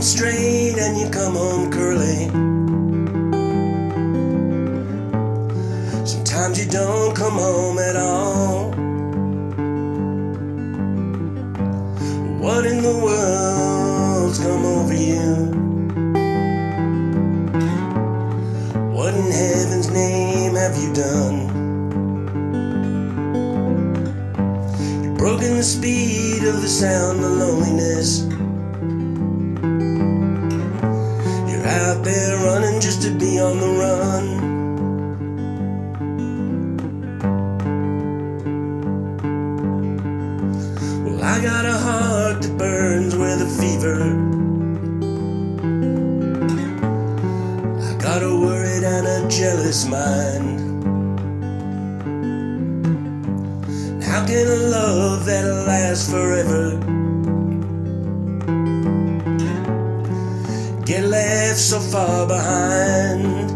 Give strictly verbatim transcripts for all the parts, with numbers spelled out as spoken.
straight and you come home curly. Sometimes you don't come home at all. What in the world's come over you? What in heaven's name have you done? You've broken the speed of the sound of loneliness. You're out there running just to be on the run. Well, I got a heart that burns with a fever. I got a worried and a jealous mind. How can a love that'll last forever get left so far behind?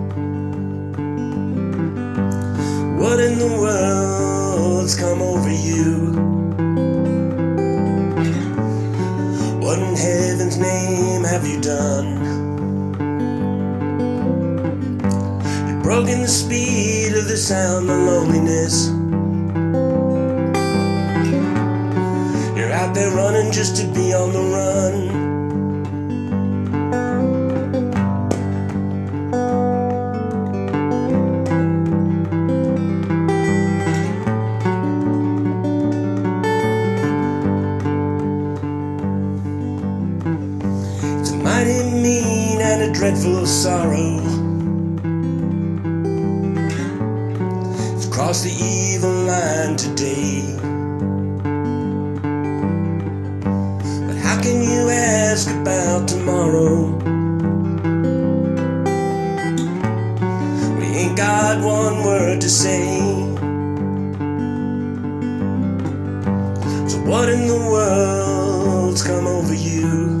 What in the world's come over you? What in heaven's name have you done? You've broken the speed of the sound of loneliness. You're out there running just to be on the run. It's a mighty mean and a dreadful sorrow. It's crossed the evil line today. But how can you ask about tomorrow? We ain't got one word to say. So what in the world's come over you?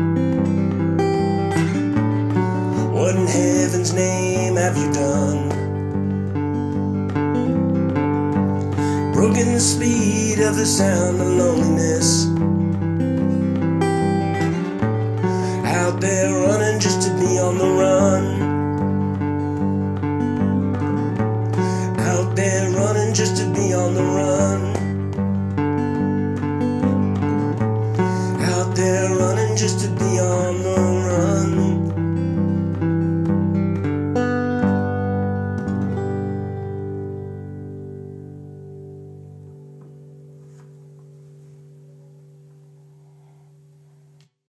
What in heaven's name have you done? Broken the speed of the sound of loneliness. Out there running just to be on the run.